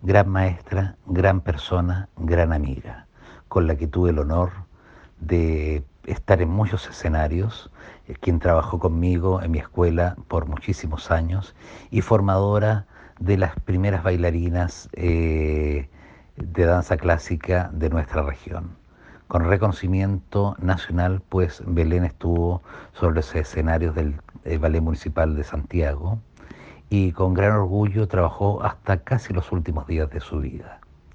gran maestra, gran persona, gran amiga, con la que tuve el honor de estar en muchos escenarios, quien trabajó conmigo en mi escuela por muchísimos años y formadora de las primeras bailarinas de danza clásica de nuestra región. Con reconocimiento nacional, pues Belén estuvo sobre los escenarios del Ballet Municipal de Santiago y con gran orgullo trabajó hasta casi los últimos días de su vida.